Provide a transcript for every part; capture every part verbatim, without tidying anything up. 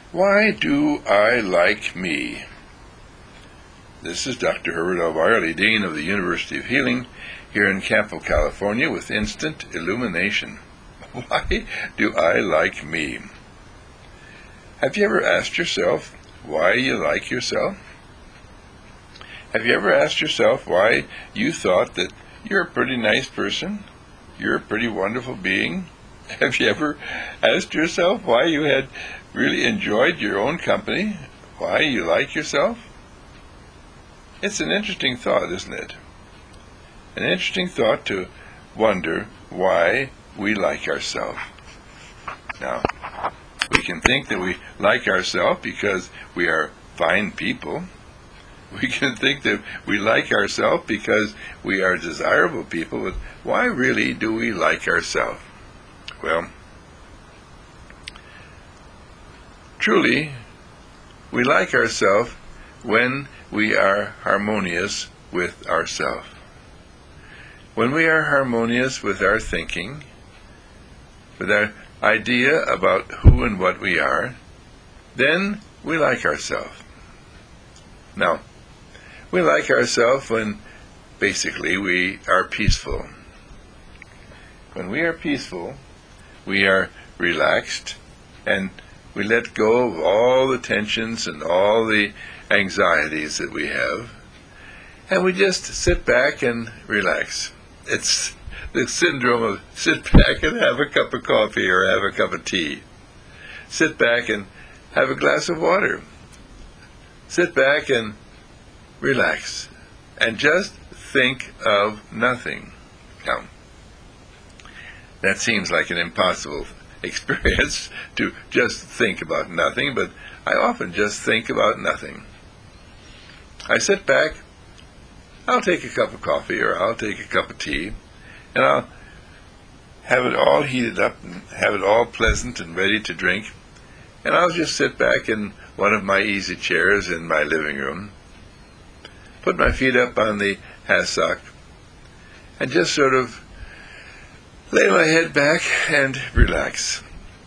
Why do I like me? This is Doctor Herbert L. Wiley, Dean of the University of Healing, here in Campo, California, with instant illumination. Why do I like me? Have you ever asked yourself why you like yourself? Have you ever asked yourself why you thought that you're a pretty nice person? You're a pretty wonderful being? Have you ever asked yourself why you had really enjoyed your own company? Why you like yourself? It's an interesting thought, isn't it? An interesting thought to wonder why we like ourselves. Now, we can think that we like ourselves because we are fine people. We can think that we like ourselves because we are desirable people, but why really do we like ourselves? Well, truly, we like ourselves when we are harmonious with ourselves. When we are harmonious with our thinking, with our idea about who and what we are, then we like ourselves. Now, we like ourselves when basically we are peaceful. When we are peaceful, we are relaxed, and we let go of all the tensions and all the anxieties that we have, and we just sit back and relax. It's the syndrome of sit back and have a cup of coffee or have a cup of tea. Sit back and have a glass of water. Sit back and relax and just think of nothing. Now, that seems like an impossible experience to just think about nothing, but I often just think about nothing. I sit back, I'll take a cup of coffee or I'll take a cup of tea, and I'll have it all heated up and have it all pleasant and ready to drink, and I'll just sit back in one of my easy chairs in my living room, put my feet up on the hassock, and just sort of lay my head back and relax.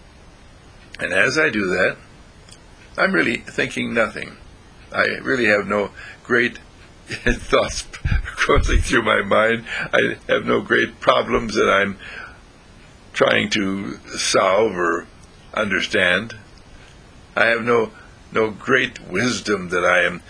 And as I do that, I'm really thinking nothing. I really have no great thoughts coursing through my mind. I have no great problems that I'm trying to solve or understand. I have no no great wisdom that I am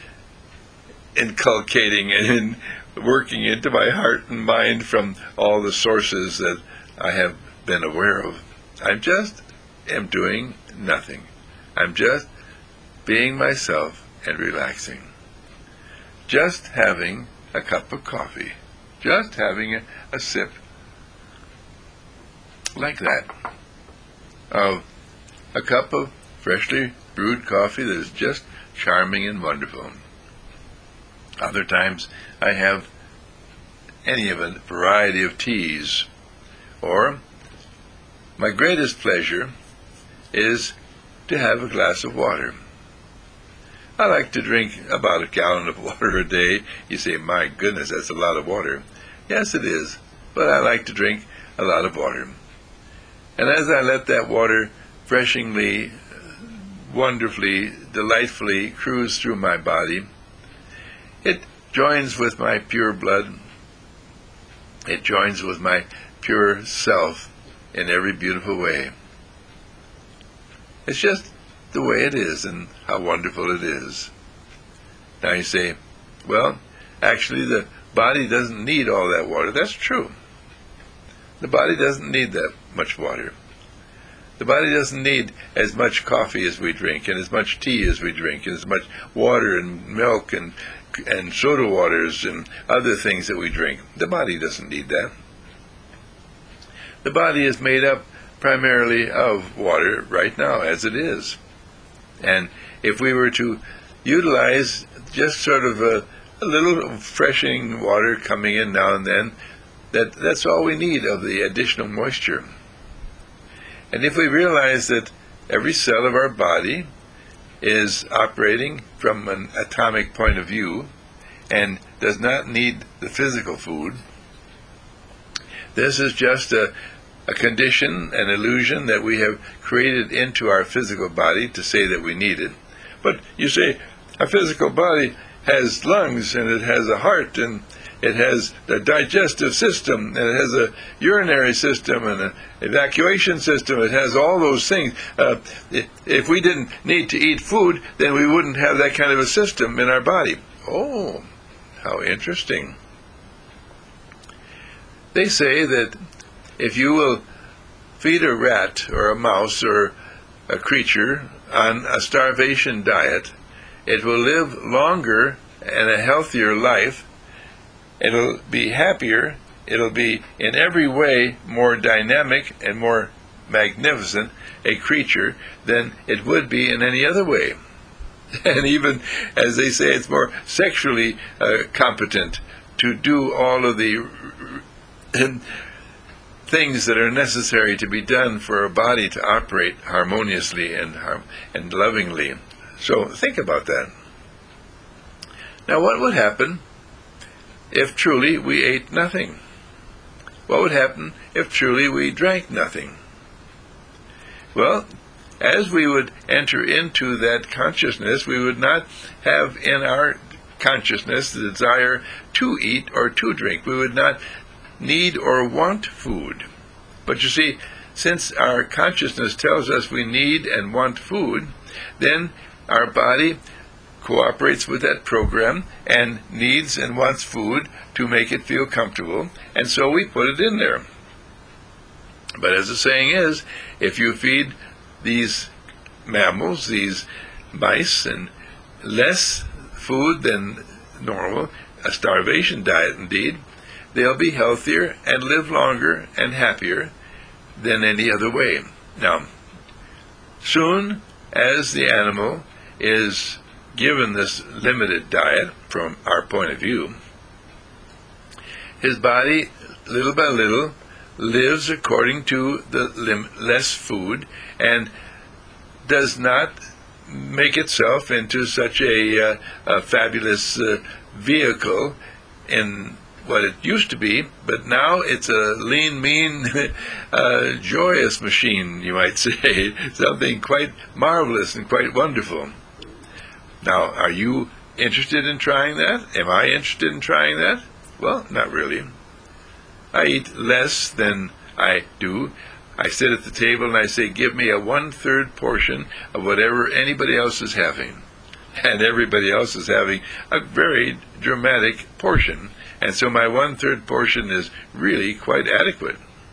inculcating and working into my heart and mind from all the sources that I have been aware of. I just am doing nothing. I'm just being myself and relaxing. Just having a cup of coffee. Just having a, a sip like that of a cup of freshly brewed coffee that is just charming and wonderful. Other times I have any of a variety of teas, or my greatest pleasure is to have a glass of water. I like to drink about a gallon of water a day. You say, my goodness, that's a lot of water. Yes, it is, but I like to drink a lot of water. And as I let that water freshingly, wonderfully, delightfully cruise through my body, it joins with my pure blood. It joins with my pure self in every beautiful way. It's just the way it is and how wonderful it is. Now you say, well, actually the body doesn't need all that water. That's true. The body doesn't need that much water. The body doesn't need as much coffee as we drink, and as much tea as we drink, and as much water and milk and and soda waters and other things that we drink. The body doesn't need that. The body is made up primarily of water right now, as it is. And if we were to utilize just sort of a, a little freshening water coming in now and then, that, that's all we need of the additional moisture. And if we realize that every cell of our body is operating from an atomic point of view and does not need the physical food, this is just a a condition, an illusion that we have created into our physical body to say that we need it. But you say, our physical body has lungs, and it has a heart, and it has a digestive system, and it has a urinary system, and an evacuation system. It has all those things. Uh, if we didn't need to eat food, then we wouldn't have that kind of a system in our body. Oh, how interesting. They say that if you will feed a rat or a mouse or a creature on a starvation diet, it will live longer and a healthier life. It'll be happier. It'll be in every way more dynamic and more magnificent a creature than it would be in any other way. And even, as they say, it's more sexually uh, competent to do all of the uh, things that are necessary to be done for a body to operate harmoniously and, and lovingly. So think about that. Now, what would happen if truly we ate nothing? What would happen if truly we drank nothing? Well, as we would enter into that consciousness, we would not have in our consciousness the desire to eat or to drink. We would not need or want food. But you see, since our consciousness tells us we need and want food, then our body cooperates with that program and needs and wants food to make it feel comfortable, and so we put it in there. But as the saying is, if you feed these mammals, these mice, and less food than normal, a starvation diet indeed, they'll be healthier and live longer and happier than any other way. Now, soon as the animal is given this limited diet, from our point of view, his body, little by little, lives according to the lim- less food and does not make itself into such a, uh, a fabulous uh, vehicle in what it used to be, but now it's a lean, mean, uh, joyous machine, you might say, something quite marvelous and quite wonderful. Now, are you interested in trying that? Am I interested in trying that? Well, not really. I eat less than I do. I sit at the table and I say, give me a one-third portion of whatever anybody else is having. And everybody else is having a very dramatic portion. And so my one-third portion is really quite adequate.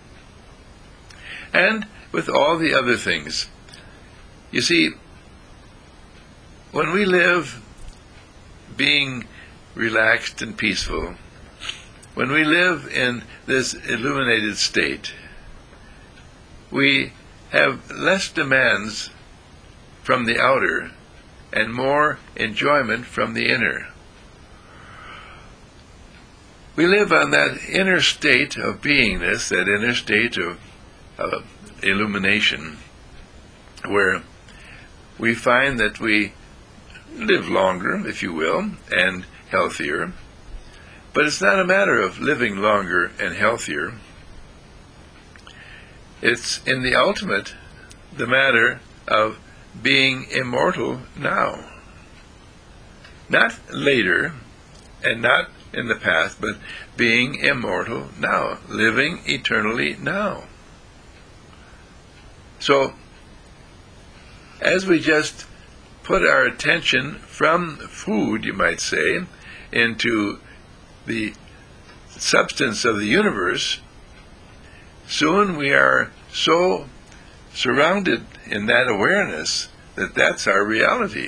And with all the other things. You see, when we live being relaxed and peaceful, when we live in this illuminated state, we have less demands from the outer and more enjoyment from the inner. We live on that inner state of beingness, that inner state of, of illumination, where we find that we live longer, if you will, and healthier. But it's not a matter of living longer and healthier. It's, in the ultimate, the matter of being immortal now. Not later, and not in the past, but being immortal now, living eternally now. So, as we just put our attention from food, you might say, into the substance of the universe, soon we are so surrounded in that awareness that that's our reality.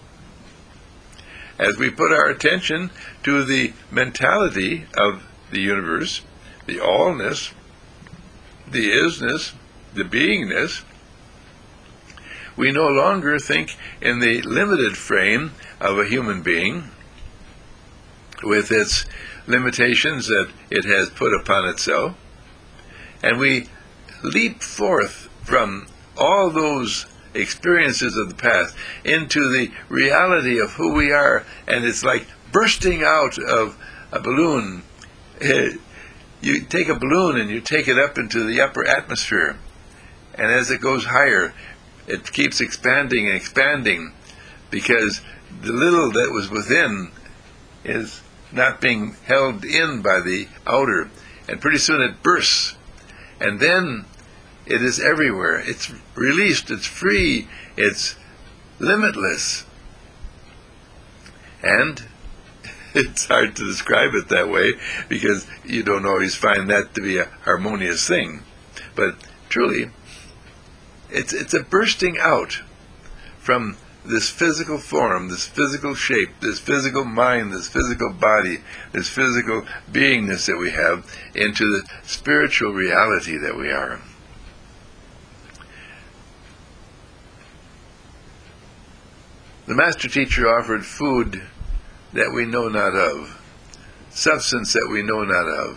As we put our attention to the mentality of the universe, the allness, the isness, the beingness, we no longer think in the limited frame of a human being with its limitations that it has put upon itself, and we leap forth from all those experiences of the past into the reality of who we are, and it's like bursting out of a balloon. You you take a balloon and you take it up into the upper atmosphere, and as it goes higher, it keeps expanding and expanding, because the little that was within is not being held in by the outer, and pretty soon it bursts, and then it is everywhere. It's released, it's free, it's limitless. And it's hard to describe it that way, because you don't always find that to be a harmonious thing. But truly, it's it's a bursting out from this physical form, this physical shape, this physical mind, this physical body, this physical beingness that we have, into the spiritual reality that we are. The Master Teacher offered food that we know not of, substance that we know not of.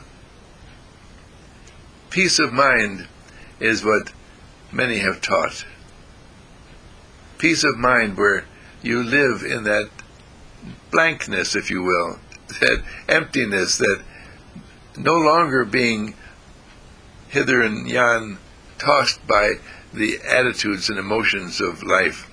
Peace of mind is what many have taught. Peace of mind where you live in that blankness, if you will, that emptiness, that no longer being hither and yon tossed by the attitudes and emotions of life.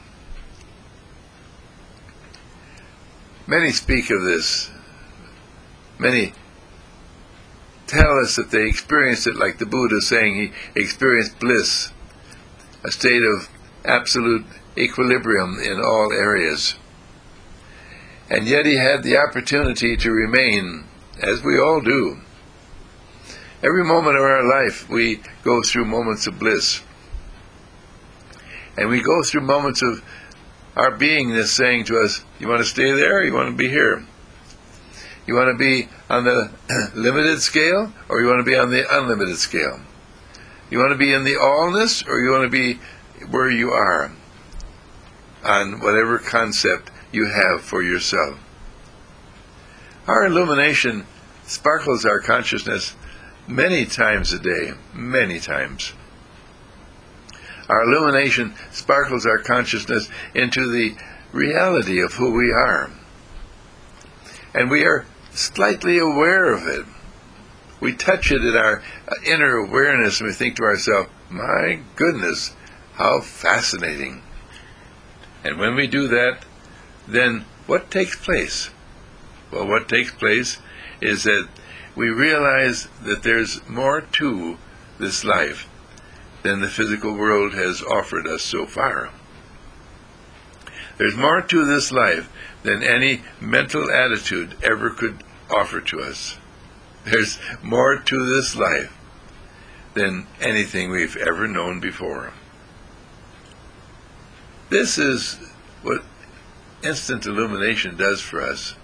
Many speak of this. Many tell us that they experienced it, like the Buddha saying he experienced bliss, a state of absolute equilibrium in all areas. And yet he had the opportunity to remain, as we all do. Every moment of our life we go through moments of bliss. And we go through moments of our beingness saying to us, you want to stay there, or you want to be here? You want to be on the limited scale, or you want to be on the unlimited scale? You want to be in the allness, or you want to be where you are, on whatever concept you have for yourself? Our illumination sparkles our consciousness many times a day, many times. Our illumination sparkles our consciousness into the reality of who we are. And we are slightly aware of it. We touch it in our inner awareness, and we think to ourselves, my goodness, how fascinating. And when we do that, then what takes place? Well, what takes place is that we realize that there's more to this life than the physical world has offered us so far. There's more to this life than any mental attitude ever could offer to us. There's more to this life than anything we've ever known before. This is what instant illumination does for us.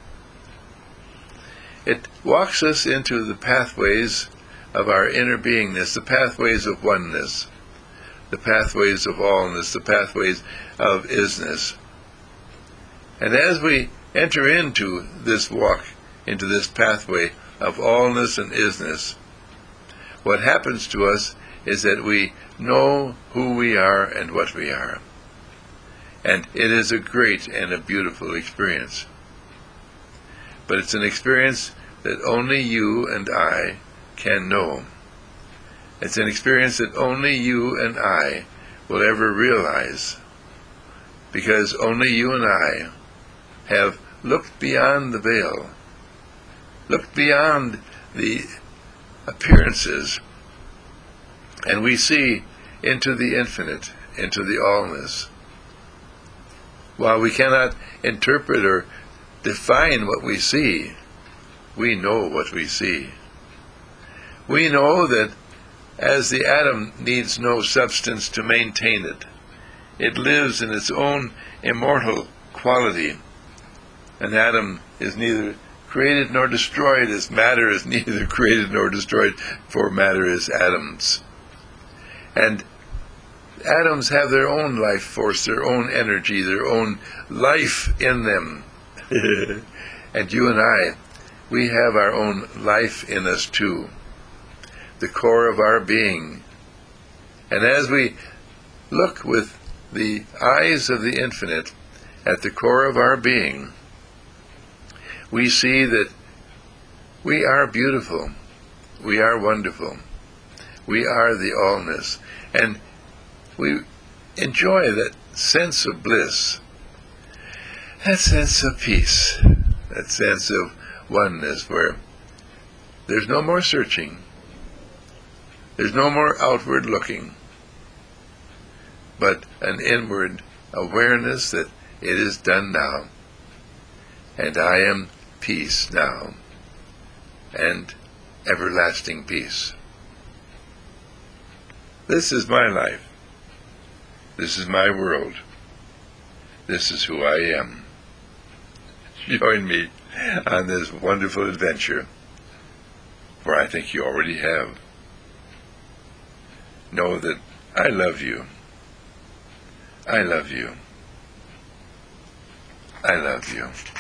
It walks us into the pathways of our inner beingness, the pathways of oneness, the pathways of allness, the pathways of isness. And as we enter into this walk, into this pathway of allness and isness, what happens to us is that we know who we are and what we are. And it is a great and a beautiful experience. But it's an experience that only you and I can know. It's an experience that only you and I will ever realize, because only you and I have looked beyond the veil, looked beyond the appearances, and we see into the infinite, into the allness. While we cannot interpret or define what we see, we know what we see. We know that as the atom needs no substance to maintain it, it lives in its own immortal quality. An atom is neither created nor destroyed, as matter is neither created nor destroyed, for matter is atoms. And atoms have their own life force, their own energy, their own life in them. And you and I, we have our own life in us too, the core of our being. And as we look with the eyes of the infinite at the core of our being, we see that we are beautiful. We are wonderful. We are the allness. And we enjoy that sense of bliss, that sense of peace, that sense of oneness where there's no more searching, there's no more outward looking, but an inward awareness that it is done now, and I am peace now, and everlasting peace. This is my life. This is my world. This is who I am. Join me on this wonderful adventure, for I think you already have. Know that I love you. I love you. I love you.